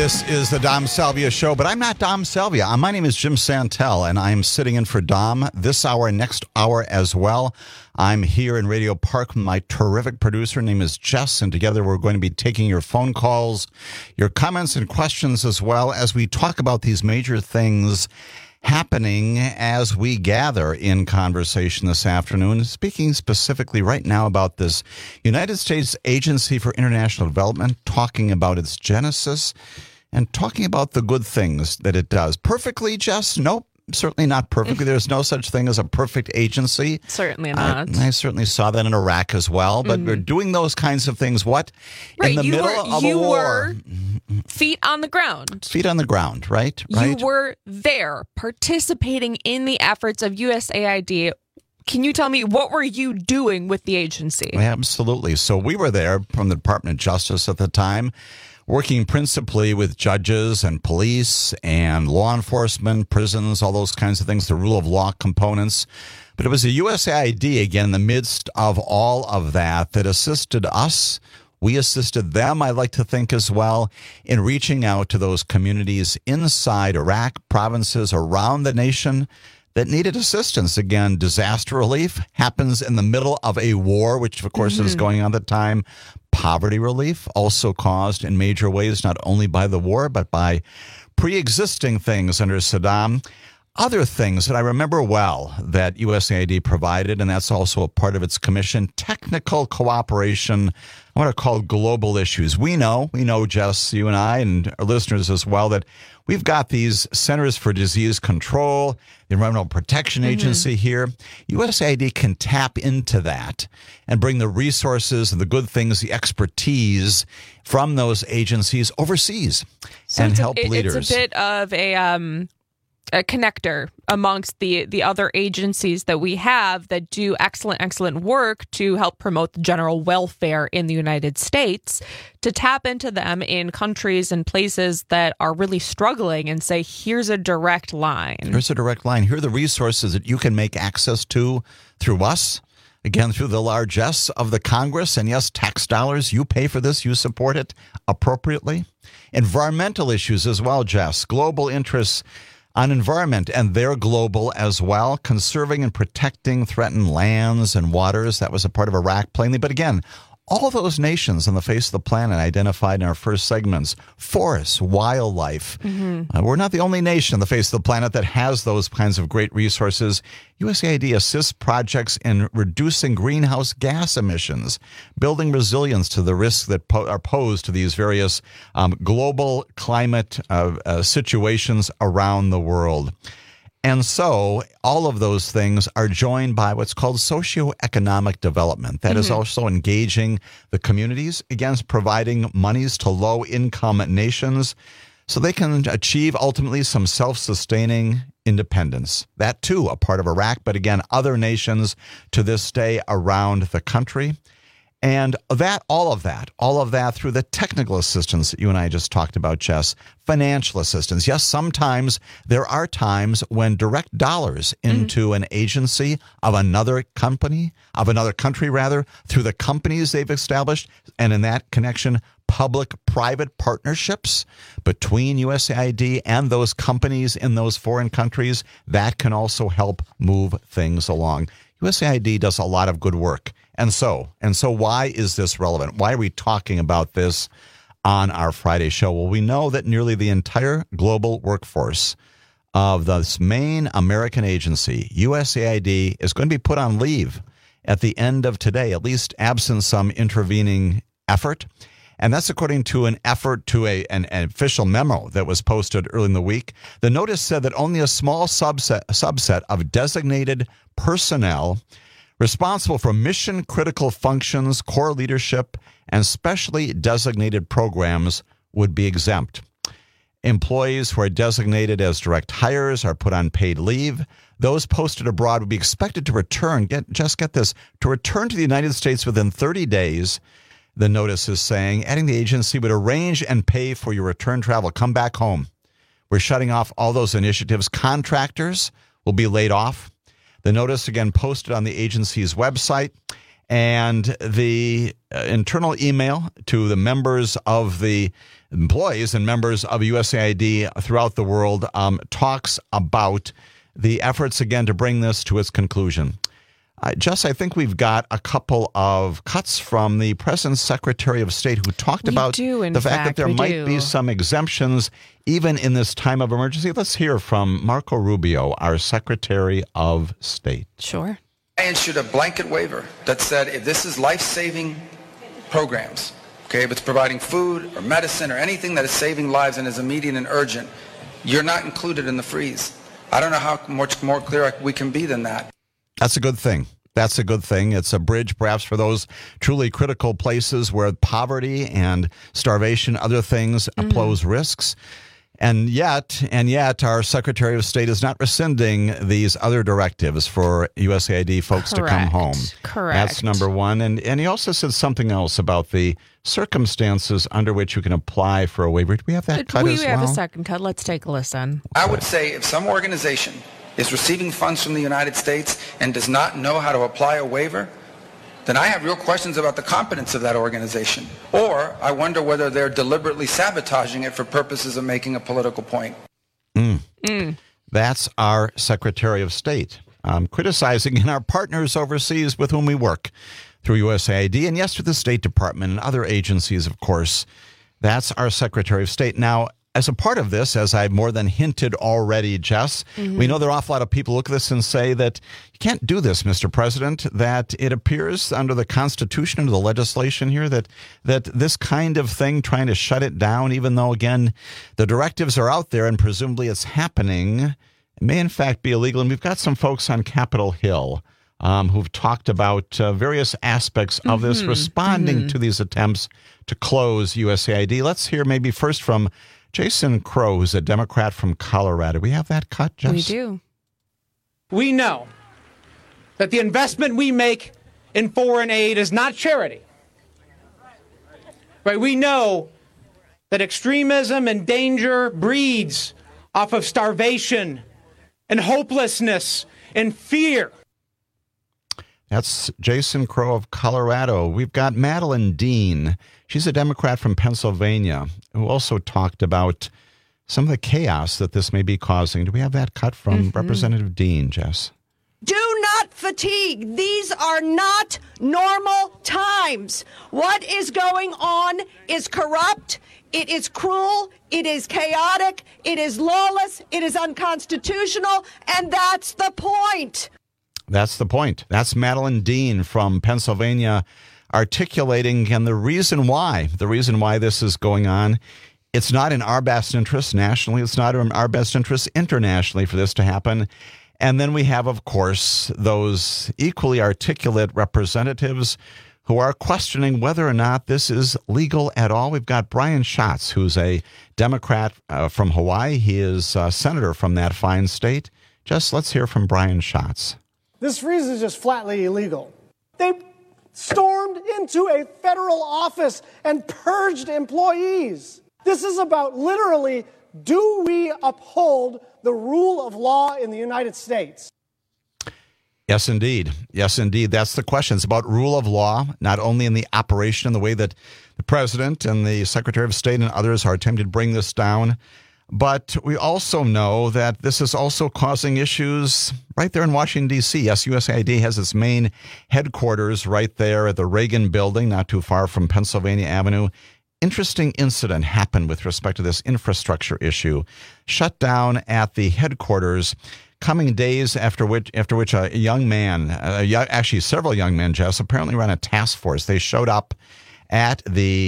S15: This is the Dom Salvia Show, but I'm not Dom Salvia. My name is Jim Santel, and I'm sitting in for Dom this hour and next hour as well. I'm here in Radio Park with my terrific producer. Her name is Jess, and together we're going to be taking your phone calls, your comments and questions, as well as we talk about these major things happening as we gather in conversation this afternoon, speaking specifically right now about this United States Agency for International Development, talking about its genesis and talking about the good things that it does. Perfectly, Jess? Nope. Certainly not perfectly. There's no such thing as a perfect agency.
S16: Certainly not.
S15: I certainly saw that in Iraq as well. But we're doing those kinds of things, what?
S16: Right,
S15: in the middle of a war.
S16: You were feet on the ground.
S15: Feet on the ground, right?
S16: You were there participating in the efforts of USAID. Can you tell me, what were you doing with the agency?
S15: Absolutely. So we were there from the Department of Justice at the time, working principally with judges and police and law enforcement, prisons, all those kinds of things, the rule of law components. But it was the USAID, again, in the midst of all of that assisted us. We assisted them, I like to think, as well, in reaching out to those communities inside Iraq, provinces around the nation that needed assistance. Again, disaster relief happens in the middle of a war, which, of course, is going on at the time. Poverty relief also caused in major ways, not only by the war, but by pre-existing things under Saddam. Other things that I remember well that USAID provided, and that's also a part of its commission, technical cooperation, I want to call global issues. We know, Jess, you and I, and our listeners as well, that we've got these Centers for Disease Control, the Environmental Protection Agency here. USAID can tap into that and bring the resources and the good things, the expertise from those agencies overseas and help leaders.
S16: It's a bit of a connector amongst the other agencies that we have that do excellent work to help promote the general welfare in the United States, to tap into them in countries and places that are really struggling and say, here's a direct line.
S15: Here's a direct line. Here are the resources that you can make access to through us. Again, through the largesse of the Congress, and yes, tax dollars, you pay for this, you support it appropriately. Environmental issues as well, Jess. Global interests on environment, and they're global as well. Conserving and protecting threatened lands and waters. That was a part of Iraq plainly. But again, all those nations on the face of the planet identified in our first segments, forests, wildlife. We're not the only nation on the face of the planet that has those kinds of great resources. USAID assists projects in reducing greenhouse gas emissions, building resilience to the risks that are posed to these various global climate situations around the world. And so all of those things are joined by what's called socioeconomic development. That is also engaging the communities, again, providing monies to low-income nations so they can achieve ultimately some self-sustaining independence. That, too, a part of Iraq, but again, other nations to this day around the country. And all of that through the technical assistance that you and I just talked about, Jess, financial assistance. Yes, sometimes there are times when direct dollars into an agency of another country, through the companies they've established, and in that connection, public-private partnerships between USAID and those companies in those foreign countries, that can also help move things along. USAID does a lot of good work. And so why is this relevant? Why are we talking about this on our Friday show? Well, we know that nearly the entire global workforce of this main American agency, USAID, is going to be put on leave at the end of today, at least absent some intervening effort. And that's according to an an official memo that was posted early in the week. The notice said that only a small subset of designated personnel responsible for mission-critical functions, core leadership, and specially designated programs would be exempt. Employees who are designated as direct hires are put on paid leave. Those posted abroad would be expected to return, to return to the United States within 30 days. The notice is saying, adding the agency would arrange and pay for your return travel. Come back home. We're shutting off all those initiatives. Contractors will be laid off. The notice, again, posted on the agency's website. And the internal email to the members of the employees and members of USAID throughout the world talks about the efforts, again, to bring this to its conclusion. Jess, I think we've got a couple of cuts from the President's Secretary of State who talked about the fact that there might be some exemptions even in this time of emergency. Let's hear from Marco Rubio, our Secretary of State.
S16: Sure.
S2: I issued a blanket waiver that said if this is life-saving programs, okay, if it's providing food or medicine or anything that is saving lives and is immediate and urgent, you're not included in the freeze. I don't know how much more clear we can be than that.
S15: That's a good thing. That's a good thing. It's a bridge perhaps for those truly critical places where poverty and starvation, other things pose risks. And yet, our Secretary of State is not rescinding these other directives for USAID folks to come home.
S16: Correct.
S15: That's number one. And he also said something else about the circumstances under which you can apply for a waiver. Do we have that cut as well?
S16: We have a second cut. Let's take a listen.
S2: I would say if some organization is receiving funds from the United States and does not know how to apply a waiver, then I have real questions about the competence of that organization. Or I wonder whether they're deliberately sabotaging it for purposes of making a political point.
S15: That's our Secretary of State criticizing our partners overseas with whom we work through USAID and, yes, through the State Department and other agencies, of course. That's our Secretary of State. Now, as a part of this, as I've more than hinted already, Jess, we know there are an awful lot of people look at this and say that you can't do this, Mr. President, that it appears under the Constitution, under the legislation here, that this kind of thing, trying to shut it down, even though, again, the directives are out there and presumably it's happening, it may in fact be illegal. And we've got some folks on Capitol Hill who've talked about various aspects of this, responding to these attempts to close USAID. Let's hear maybe first from Jason Crow, who's a Democrat from Colorado. We have that cut, Jess?
S16: We do.
S3: We know that the investment we make in foreign aid is not charity. Right? We know that extremism and danger breeds off of starvation and hopelessness and fear.
S15: That's Jason Crow of Colorado. We've got Madeline Dean. She's a Democrat from Pennsylvania who also talked about some of the chaos that this may be causing. Do we have that cut from Representative Dean, Jess?
S4: Do not fatigue. These are not normal times. What is going on is corrupt. It is cruel. It is chaotic. It is lawless. It is unconstitutional. And that's the point.
S15: That's the point. That's Madeline Dean from Pennsylvania articulating, and the reason why this is going on. It's not in our best interest nationally. It's not in our best interest internationally for this to happen. And then we have, of course, those equally articulate representatives who are questioning whether or not this is legal at all. We've got Brian Schatz, who's a Democrat from Hawaii. He is a senator from that fine state. Just let's hear from Brian Schatz.
S7: This freeze is just flatly illegal. They stormed into a federal office and purged employees. This is about literally, do we uphold the rule of law in the United States?
S15: Yes, indeed. Yes, indeed. That's the question. It's about rule of law, not only in the operation, in the way that the president and the Secretary of State and others are attempting to bring this down. But we also know that this is also causing issues right there in Washington, D.C. Yes, USAID has its main headquarters right there at the Reagan Building, not too far from Pennsylvania Avenue. Interesting incident happened with respect to this infrastructure issue. Shut down at the headquarters, coming days after which a young man, actually several young men, Jess, apparently ran a task force. They showed up at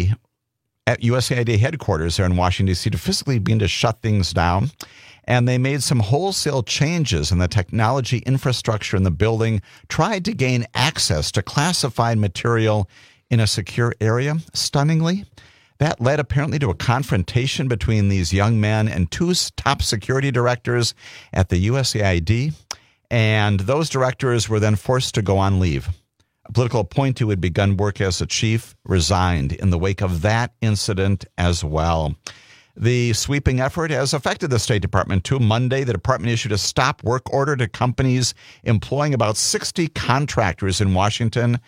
S15: USAID headquarters there in Washington, D.C. to physically begin to shut things down. And they made some wholesale changes in the technology infrastructure in the building, tried to gain access to classified material in a secure area. Stunningly, that led apparently to a confrontation between these young men and two top security directors at the USAID. And those directors were then forced to go on leave. A political appointee who had begun work as a chief resigned in the wake of that incident as well. The sweeping effort has affected the State Department too. Monday, the department issued a stop work order to companies employing about 60 contractors in Washington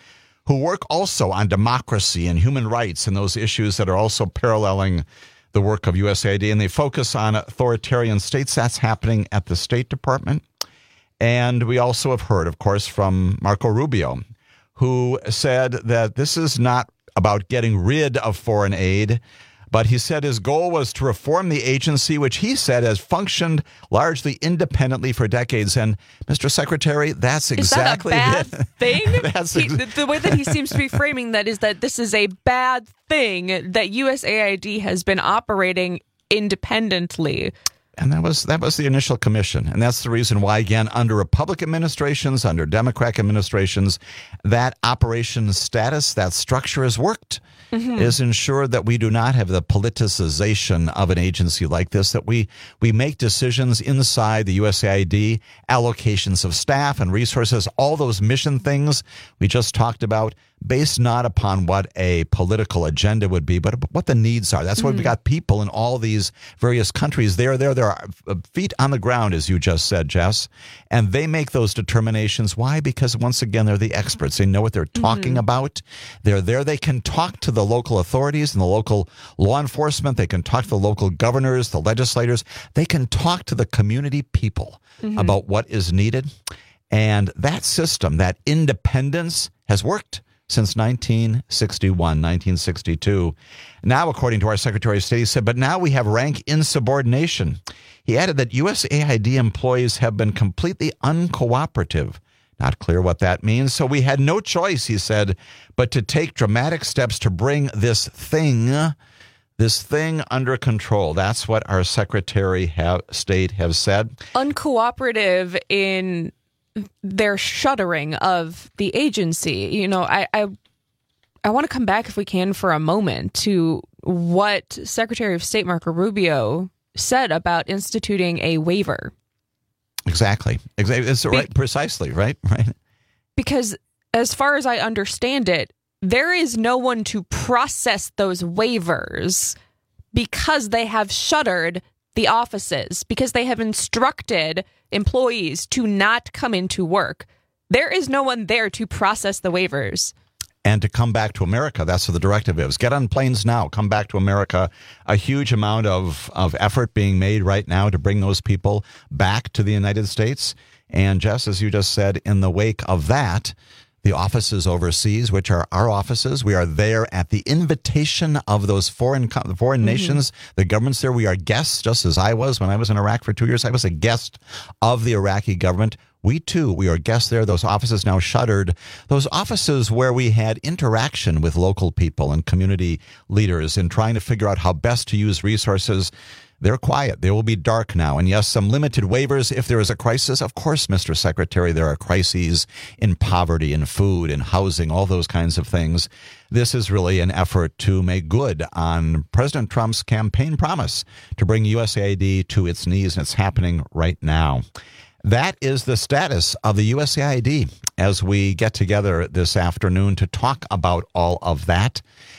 S15: who work also on democracy and human rights and those issues that are also paralleling the work of USAID, and they focus on authoritarian states. That's happening at the State Department. And we also have heard, of course, from Marco Rubio, who said that this is not about getting rid of foreign aid, but he said his goal was to reform the agency, which he said has functioned largely independently for decades. And, Mr. Secretary, that's exactly
S16: that a bad thing? The way that he seems to be framing that is that this is a bad thing that USAID has been operating independently.
S15: And that was the initial commission. And that's the reason why, again, under Republican administrations, under Democratic administrations, that operation status, that structure has worked. Is ensured that we do not have the politicization of an agency like this, that we make decisions inside the USAID, allocations of staff and resources, all those mission things we just talked about, based not upon what a political agenda would be, but what the needs are. That's why we've got people in all these various countries. There are feet on the ground, as you just said, Jess, and they make those determinations. Why? Because, once again, they're the experts. They know what they're talking about. They're there. They can talk to the local authorities and the local law enforcement. They can talk to the local governors, the legislators. They can talk to the community people about what is needed. And that system, that independence, has worked since 1961, 1962. Now, according to our Secretary of State, he said, but now we have rank insubordination. He added that USAID employees have been completely uncooperative. Not clear what that means. So we had no choice, he said, but to take dramatic steps to bring this thing under control. That's what our Secretary of State has said.
S16: Uncooperative in their shuttering of the agency. You know, I want to come back, if we can, for a moment to what Secretary of State Marco Rubio said about instituting a waiver.
S15: Exactly. It's right, precisely, right?
S16: Because as far as I understand it, there is no one to process those waivers because they have shuttered the offices, because they have instructed employees to not come into work. There is no one there to process the waivers.
S15: And to come back to America. That's what the directive is. Get on planes now. Come back to America. A huge amount of effort being made right now to bring those people back to the United States. And Jess, as you just said, in the wake of that, the offices overseas, which are our offices, we are there at the invitation of those foreign nations, the governments there. We are guests, just as I was when I was in Iraq for 2 years. I was a guest of the Iraqi government. We are guests there. Those offices now shuttered. Those offices where we had interaction with local people and community leaders in trying to figure out how best to use resources, they're quiet. They will be dark now. And yes, some limited waivers if there is a crisis. Of course, Mr. Secretary, there are crises in poverty, in food, in housing, all those kinds of things. This is really an effort to make good on President Trump's campaign promise to bring USAID to its knees, and it's happening right now. That is the status of the USAID as we get together this afternoon to talk about all of that.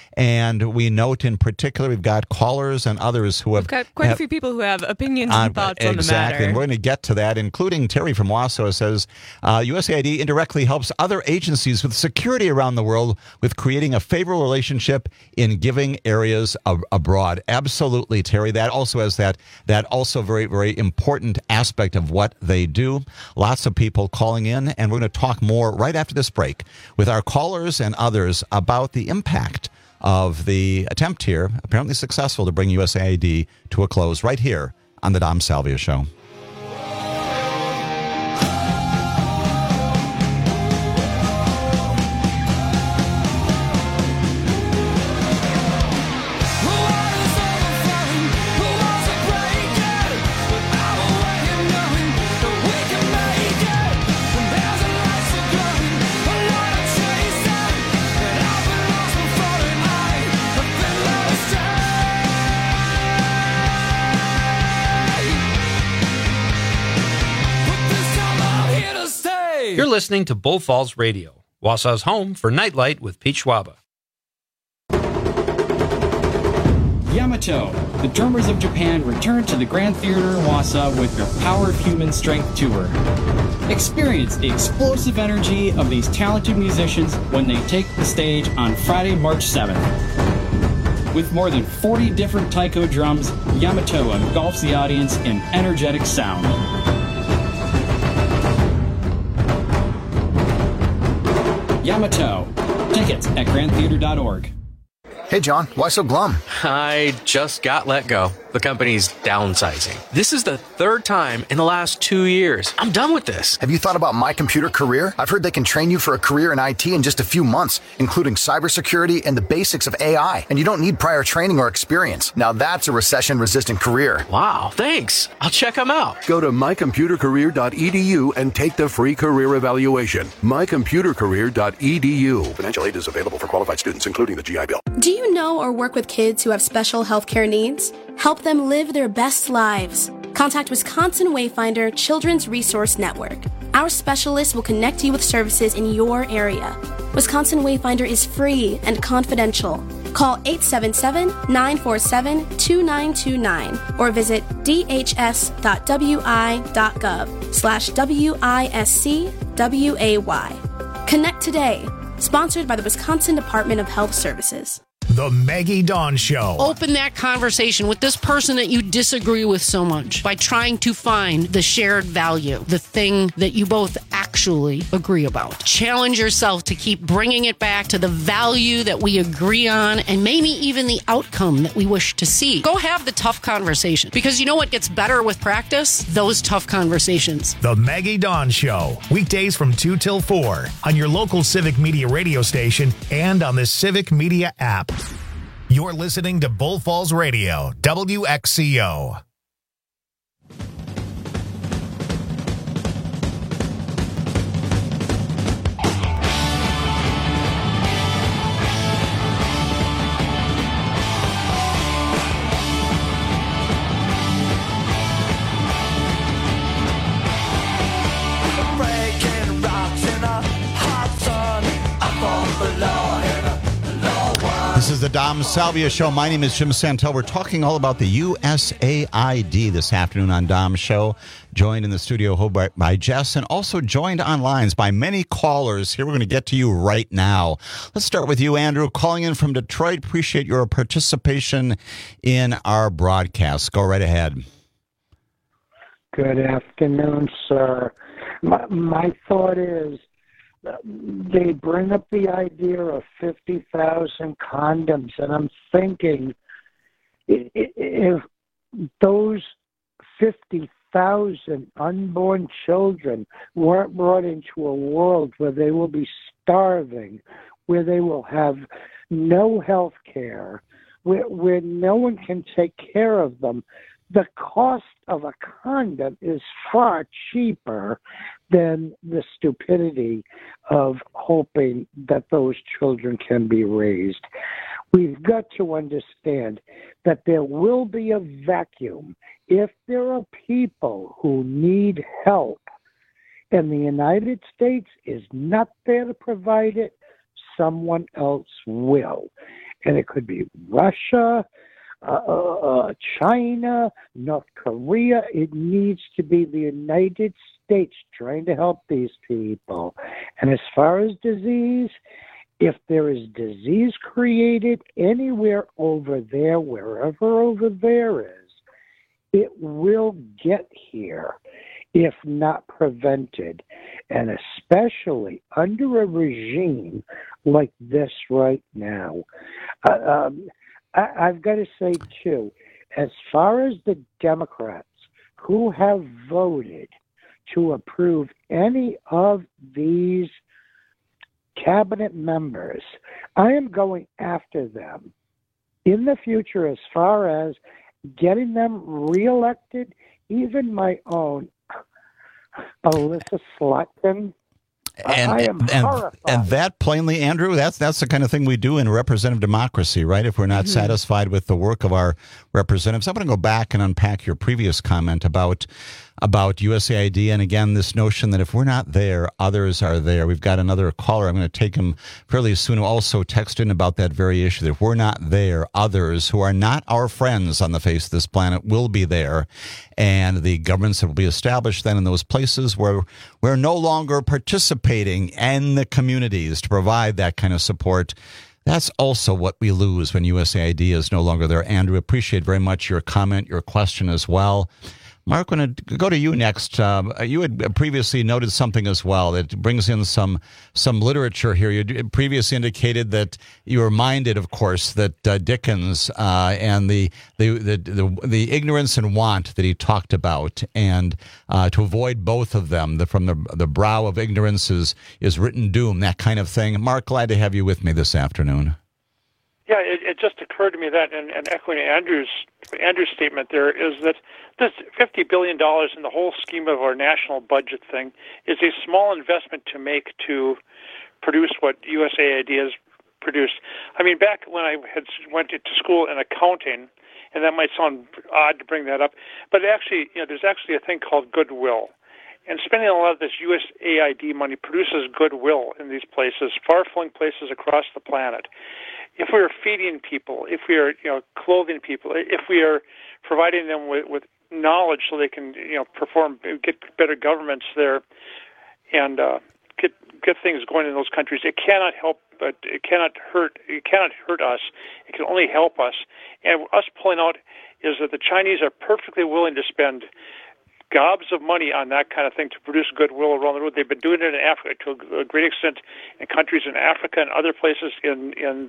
S15: And we note in particular, we've got callers and others who have... We've
S16: got quite a few people who have opinions and thoughts on the matter.
S15: Exactly, and we're going to get to that, including Terry from Wausau says, USAID indirectly helps other agencies with security around the world with creating a favorable relationship in giving areas abroad. Absolutely, Terry. That also has that also very, very important aspect of what they do. Lots of people calling in, and we're going to talk more right after this break with our callers and others about the impact of the attempt here, apparently successful, to bring USAID to a close right here on the Dom Salvia Show.
S6: You're listening to Bull Falls Radio, Wausau's home for Nightlight with Pete Schwaba.
S8: Yamato, the Drummers of Japan return to the Grand Theater in Wausau with their Power of Human Strength tour. Experience the explosive energy of these talented musicians when they take the stage on Friday, March 7th. With more than 40 different taiko drums, Yamato engulfs the audience in energetic sound. Yamato. Tickets at grandtheater.org.
S10: Hey, John, why so glum?
S17: I just got let go. The company's downsizing. This is the third time in the last 2 years. I'm done with this.
S10: Have you thought about My Computer Career? I've heard they can train you for a career in IT in just a few months, including cybersecurity and the basics of AI. And you don't need prior training or experience. Now that's a recession-resistant career.
S17: Wow, thanks. I'll check them out.
S11: Go to mycomputercareer.edu and take the free career evaluation. mycomputercareer.edu. Financial aid is available for qualified students, including the GI Bill.
S12: Do you know or work with kids who have special healthcare needs? Help them live their best lives. Contact Wisconsin Wayfinder Children's Resource Network. Our specialists will connect you with services in your area. Wisconsin Wayfinder is free and confidential. Call 877-947-2929 or visit dhs.wi.gov/WISCWAY. Connect today. Sponsored by the Wisconsin Department of Health Services.
S21: The Maggie Dawn Show.
S14: Open that conversation with this person that you disagree with so much by trying to find the shared value, the thing that you both actually agree about. Challenge yourself to keep bringing it back to the value that we agree on and maybe even the outcome that we wish to see. Go have the tough conversation, because you know what gets better with practice? Those tough conversations.
S21: The Maggie Dawn Show. Weekdays from 2 till 4 on your local Civic Media radio station and on the Civic Media app. You're listening to Bull Falls Radio, WXCO.
S25: Breaking rocks in a hot sun, up on below.
S15: This is the Dom Salvia Show. My name is Jim Santel. We're talking all about the USAID this afternoon on Dom's Show. Joined in the studio by Jess, and also joined on lines by many callers. Here, we're going to get to you right now. Let's start with you, Andrew, calling in from Detroit. Appreciate your participation in our broadcast. Go right ahead.
S26: Good afternoon, sir. My thought is, they bring up the idea of 50,000 condoms, and I'm thinking, if those 50,000 unborn children weren't brought into a world where they will be starving, where they will have no health care, where no one can take care of them, the cost of a condom is far cheaper than the stupidity of hoping that those children can be raised. We've got to understand that there will be a vacuum if there are people who need help, and the United States is not there to provide it. Someone else will. And it could be Russia, China, North Korea. It needs to be the United States trying to help these people. And as far as disease, if there is disease created anywhere over there, wherever over there is, it will get here if not prevented. And especially under a regime like this right now. I've got to say, too, as far as the Democrats who have voted to approve any of these cabinet members, I am going after them in the future as far as getting them reelected. Even my own Alyssa Slotkin. I am horrified.
S15: And that, plainly, Andrew, that's the kind of thing we do in representative democracy, right? If we're not satisfied with the work of our representatives. I'm going to go back and unpack your previous comment about USAID, and again, this notion that if we're not there, others are there. We've got another caller. I'm going to take him fairly soon, who also texted in about that very issue, that if we're not there, others who are not our friends on the face of this planet will be there. and the governments that will be established then in those places where we're no longer participating in the communities to provide that kind of support. That's also what we lose when USAID is no longer there. Andrew, appreciate very much your comment, your question as well. Mark, I'm going to go to you next. You had previously noted something as well that brings in some literature here. You previously indicated that you were minded, of course, that Dickens and the ignorance and want that he talked about, and to avoid both of them, from the brow of ignorance is written doom, that kind of thing. Mark, glad to have you with me this afternoon.
S1: Yeah, it just occurred to me that, and echoing Andrew's statement there, is that this $50 billion in the whole scheme of our national budget thing is a small investment to make to produce what USAID has produced. I mean, back when I went to school in accounting, and that might sound odd to bring that up, but actually, there's actually a thing called goodwill. And spending a lot of this USAID money produces goodwill in these places, far-flung places across the planet. If we are feeding people, if we are clothing people, if we are providing them with knowledge so they can get better governments there, and get things going in those countries, it cannot help, but it cannot hurt. It cannot hurt us. It can only help us. And us pulling out is that the Chinese are perfectly willing to spend gobs of money on that kind of thing to produce goodwill around the world. They've been doing it in Africa to a great extent, in countries in Africa and other places in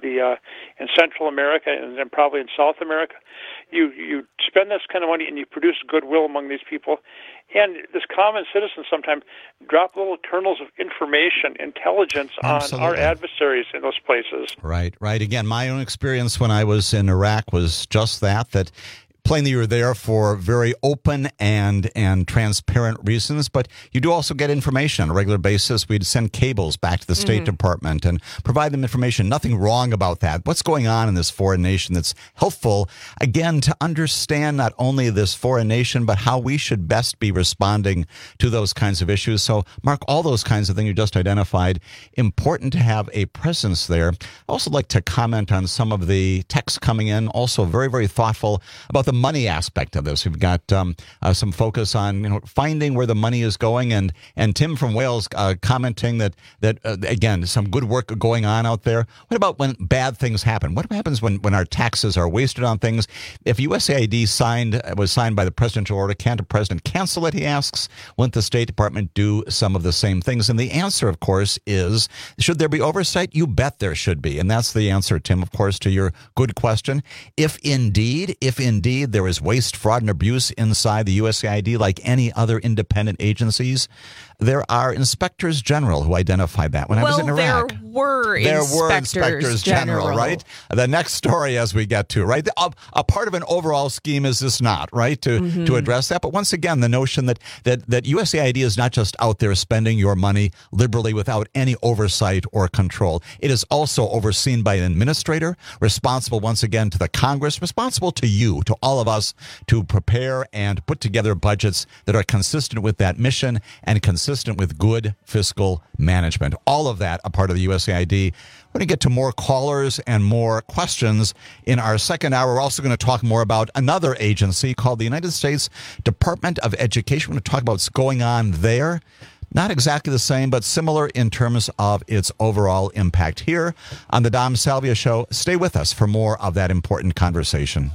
S1: Central America and probably in South America. You spend this kind of money and you produce goodwill among these people, and this common citizen sometimes drop little kernels of information, intelligence on our adversaries in those places.
S15: Right. Again, my own experience when I was in Iraq was just that plainly you were there for very open and transparent reasons, but you do also get information on a regular basis. We'd send cables back to the State Department and provide them information. Nothing wrong about that. What's going on in this foreign nation that's helpful, again, to understand not only this foreign nation, but how we should best be responding to those kinds of issues. So, Mark, all those kinds of things you just identified, important to have a presence there. I'd also like to comment on some of the texts coming in, also very, very thoughtful about the money aspect of this. We've got some focus on finding where the money is going, and Tim from Wales commenting that again, some good work going on out there. What about when bad things happen? What happens when our taxes are wasted on things? If USAID was signed by the presidential order, can't the president cancel it, he asks? Wouldn't the State Department do some of the same things? And the answer, of course, is, should there be oversight? You bet there should be. And that's the answer, Tim, of course, to your good question. If indeed there is waste, fraud, and abuse inside the USAID like any other independent agencies, there are inspectors general who identified that. When I was in Iraq,
S16: there were inspectors general,
S15: right? The next story as we get to, right? A part of an overall scheme is this not, right? To address that. But once again, the notion that USAID is not just out there spending your money liberally without any oversight or control. It is also overseen by an administrator, responsible once again to the Congress, responsible to you, to all of us, to prepare and put together budgets that are consistent with that mission and consistent with good fiscal management. All of that a part of the USAID. We're going to get to more callers and more questions in our second hour. We're also going to talk more about another agency called the United States Department of Education. We're going to talk about what's going on there. Not exactly the same, but similar in terms of its overall impact. Here on the Dom Salvia Show, stay with us for more of that important conversation.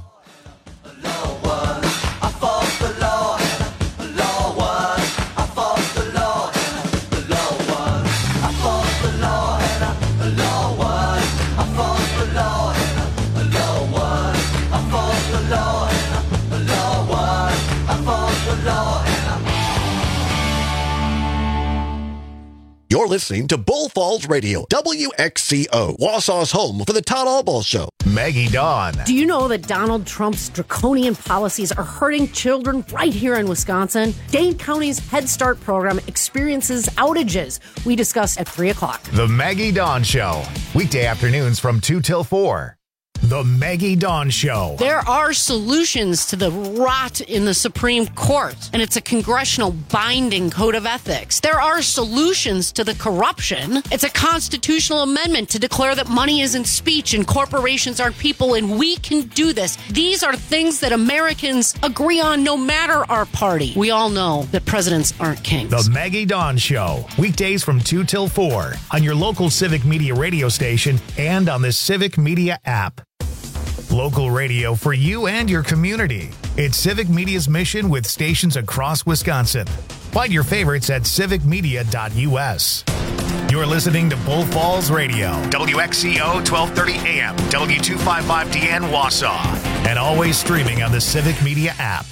S5: You're listening to Bull Falls Radio, WXCO, Wausau's home for the Todd Albaugh Show.
S21: Maggie Dawn.
S18: Do you know that Donald Trump's draconian policies are hurting children right here in Wisconsin? Dane County's Head Start program experiences outages. We discuss at 3 o'clock.
S21: The Maggie Dawn Show, weekday afternoons from 2 till 4. The Maggie Dawn Show.
S14: There are solutions to the rot in the Supreme Court, and it's a congressional binding code of ethics. There are solutions to the corruption. It's a constitutional amendment to declare that money isn't speech and corporations aren't people, and we can do this. These are things that Americans agree on no matter our party. We all know that presidents aren't kings.
S21: The Maggie Dawn Show. Weekdays from 2 till 4 on your local Civic Media radio station and on the Civic Media app. Local radio for you and your community. It's Civic Media's mission with stations across Wisconsin. Find your favorites at civicmedia.us. You're listening to Bull Falls Radio, WXCO 1230 AM, W255DN Wausau, and always streaming on the Civic Media app.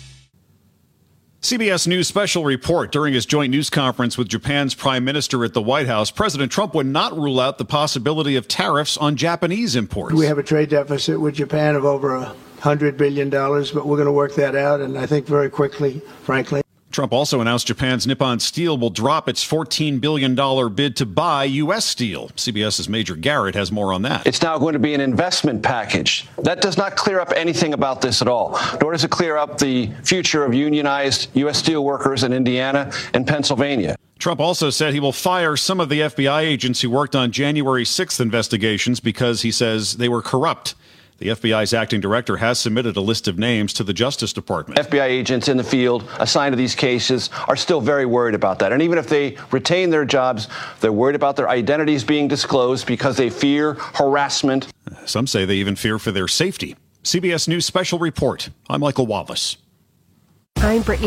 S9: CBS News special report. During his joint news conference with Japan's Prime Minister at the White House, President Trump would not rule out the possibility of tariffs on Japanese imports.
S13: We have a trade deficit with Japan of over $100 billion, but we're going to work that out, and I think very quickly, frankly.
S9: Trump also announced Japan's Nippon Steel will drop its $14 billion bid to buy U.S. steel. CBS's Major Garrett has more on that.
S19: It's now going to be an investment package. That does not clear up anything about this at all, nor does it clear up the future of unionized U.S. steel workers in Indiana and Pennsylvania.
S9: Trump also said he will fire some of the FBI agents who worked on January 6th investigations because he says they were corrupt. The FBI's acting director has submitted a list of names to the Justice Department.
S19: FBI agents in the field assigned to these cases are still very worried about that. And even if they retain their jobs, they're worried about their identities being disclosed because they fear harassment.
S9: Some say they even fear for their safety. CBS News special report. I'm Michael Wallace.
S18: I'm Brittany